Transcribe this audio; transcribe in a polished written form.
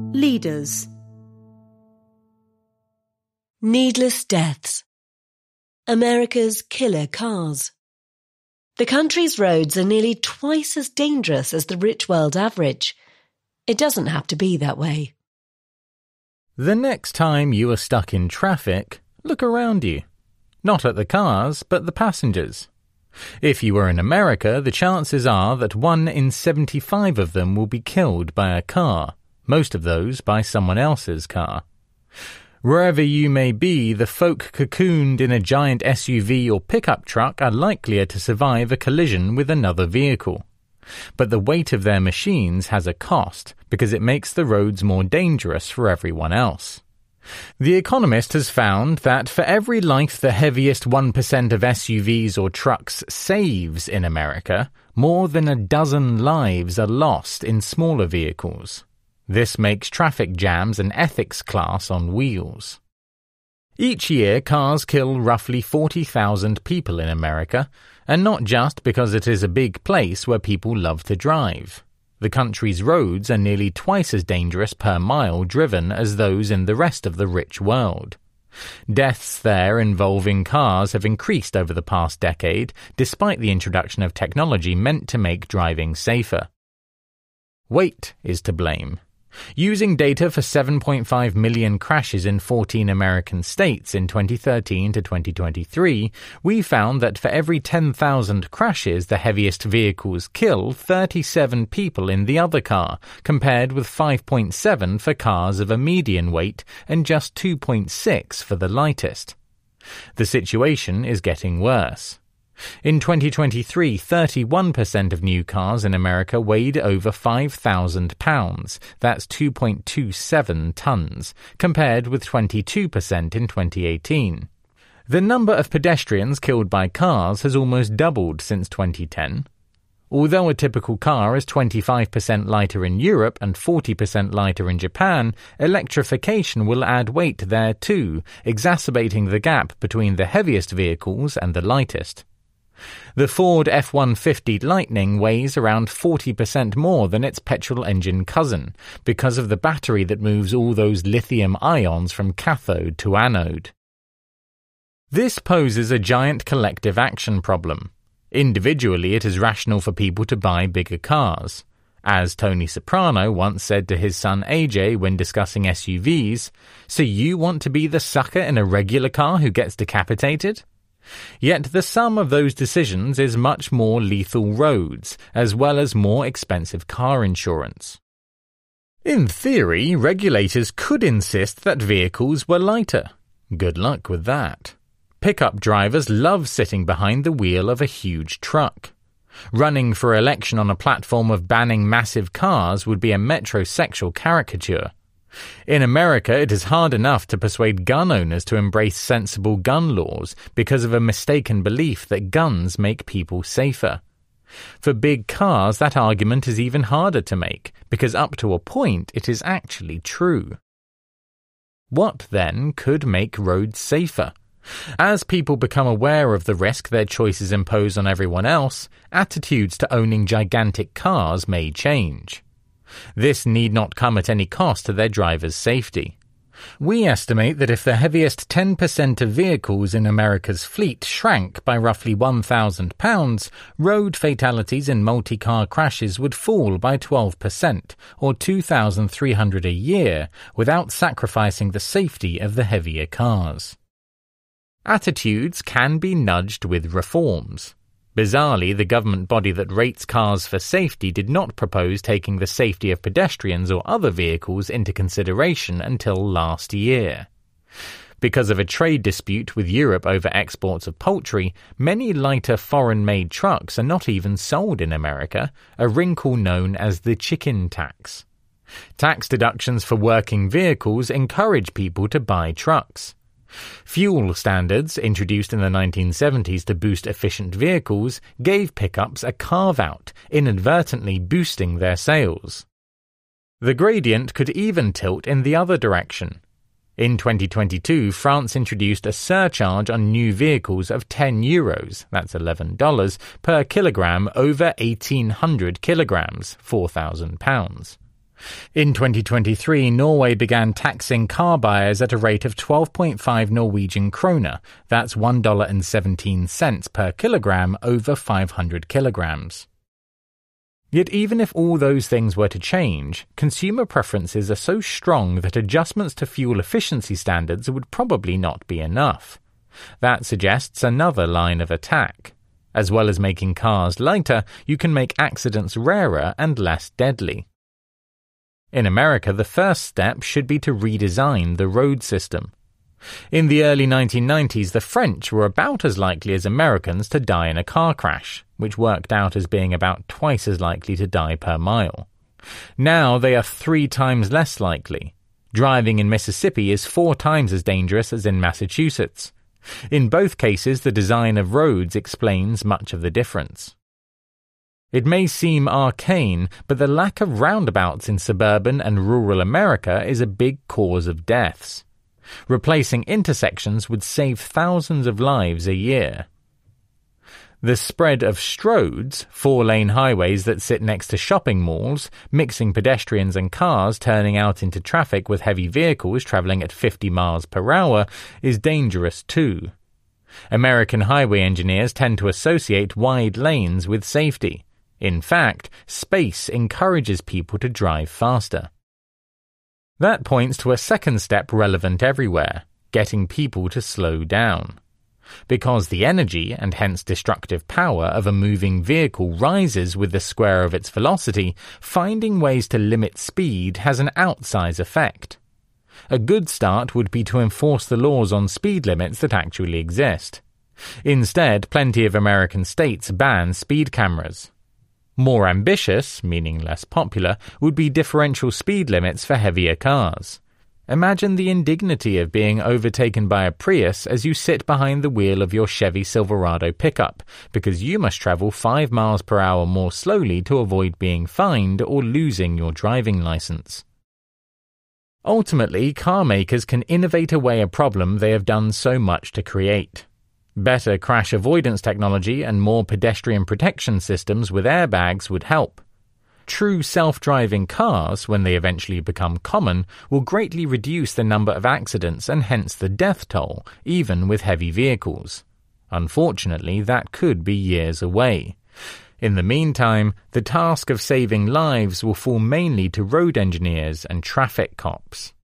Leaders. Needless deaths. America's killer cars. The country's roads are nearly twice as dangerous as the rich world average. It doesn't have to be that way. The next time you are stuck in traffic, look around you. Not at the cars, but the passengers. If you were in America, the chances are that 1 in 75 of them will be killed by a car, most of those by someone else's car. Wherever you may be, the folk cocooned in a giant SUV or pickup truck are likelier to survive a collision with another vehicle. But the weight of their machines has a cost because it makes the roads more dangerous for everyone else. The Economist has found that for every life the heaviest 1% of SUVs or trucks saves in America, more than a dozen lives are lost in smaller vehicles. This makes traffic jams an ethics class on wheels. Each year, cars kill roughly 40,000 people in America, and not just because it is a big place where people love to drive. The country's roads are nearly twice as dangerous per mile driven as those in the rest of the rich world. Deaths there involving cars have increased over the past decade, despite the introduction of technology meant to make driving safer. Weight is to blame. Using data for 7.5 million crashes in 14 American states in 2013 to 2023, we found that for every 10,000 crashes the heaviest vehicles kill 37 people in the other car, compared with 5.7 for cars of a median weight and just 2.6 for the lightest. The situation is getting worse. In 2023, 31% of new cars in America weighed over 5,000 pounds, that's 2.27 tons, compared with 22% in 2018. The number of pedestrians killed by cars has almost doubled since 2010. Although a typical car is 25% lighter in Europe and 40% lighter in Japan, electrification will add weight there too, exacerbating the gap between the heaviest vehicles and the lightest. The Ford F-150 Lightning weighs around 40% more than its petrol engine cousin, because of the battery that moves all those lithium ions from cathode to anode. This poses a giant collective action problem. Individually, it is rational for people to buy bigger cars. As Tony Soprano once said to his son AJ when discussing SUVs, "So you want to be the sucker in a regular car who gets decapitated?" Yet the sum of those decisions is much more lethal roads, as well as more expensive car insurance. In theory, regulators could insist that vehicles were lighter. Good luck with that. Pickup drivers love sitting behind the wheel of a huge truck. Running for election on a platform of banning massive cars would be a metrosexual caricature. In America, it is hard enough to persuade gun owners to embrace sensible gun laws because of a mistaken belief that guns make people safer. For big cars, that argument is even harder to make, because up to a point it is actually true. What, then, could make roads safer? As people become aware of the risk their choices impose on everyone else, attitudes to owning gigantic cars may change. This need not come at any cost to their drivers' safety. We estimate that if the heaviest 10% of vehicles in America's fleet shrank by roughly 1,000 pounds, road fatalities in multi-car crashes would fall by 12%, or 2,300 a year, without sacrificing the safety of the heavier cars. Attitudes can be nudged with reforms. Bizarrely, the government body that rates cars for safety did not propose taking the safety of pedestrians or other vehicles into consideration until last year. Because of a trade dispute with Europe over exports of poultry, many lighter foreign-made trucks are not even sold in America, a wrinkle known as the chicken tax. Tax deductions for working vehicles encourage people to buy trucks. Fuel standards, introduced in the 1970s to boost efficient vehicles, gave pickups a carve-out, inadvertently boosting their sales. The gradient could even tilt in the other direction. In 2022, France introduced a surcharge on new vehicles of €10, that's $11, per kilogram over 1,800 kilograms, £4,000. In 2023, Norway began taxing car buyers at a rate of 12.5 Norwegian kroner, that's $1.17 per kilogram over 500 kilograms. Yet even if all those things were to change, consumer preferences are so strong that adjustments to fuel efficiency standards would probably not be enough. That suggests another line of attack. As well as making cars lighter, you can make accidents rarer and less deadly. In America, the first step should be to redesign the road system. In the early 1990s, the French were about as likely as Americans to die in a car crash, which worked out as being about twice as likely to die per mile. Now they are 3 times less likely. Driving in Mississippi is 4 times as dangerous as in Massachusetts. In both cases, the design of roads explains much of the difference. It may seem arcane, but the lack of roundabouts in suburban and rural America is a big cause of deaths. Replacing intersections would save thousands of lives a year. The spread of stroads, 4-lane highways that sit next to shopping malls, mixing pedestrians and cars turning out into traffic with heavy vehicles traveling at 50 miles per hour, is dangerous too. American highway engineers tend to associate wide lanes with safety. In fact, space encourages people to drive faster. That points to a second step relevant everywhere, getting people to slow down. Because the energy, and hence destructive power, of a moving vehicle rises with the square of its velocity, finding ways to limit speed has an outsize effect. A good start would be to enforce the laws on speed limits that actually exist. Instead, plenty of American states ban speed cameras. More ambitious, meaning less popular, would be differential speed limits for heavier cars. Imagine the indignity of being overtaken by a Prius as you sit behind the wheel of your Chevy Silverado pickup, because you must travel 5 miles per hour more slowly to avoid being fined or losing your driving license. Ultimately, car makers can innovate away a problem they have done so much to create. Better crash avoidance technology and more pedestrian protection systems with airbags would help. True self-driving cars, when they eventually become common, will greatly reduce the number of accidents and hence the death toll, even with heavy vehicles. Unfortunately, that could be years away. In the meantime, the task of saving lives will fall mainly to road engineers and traffic cops.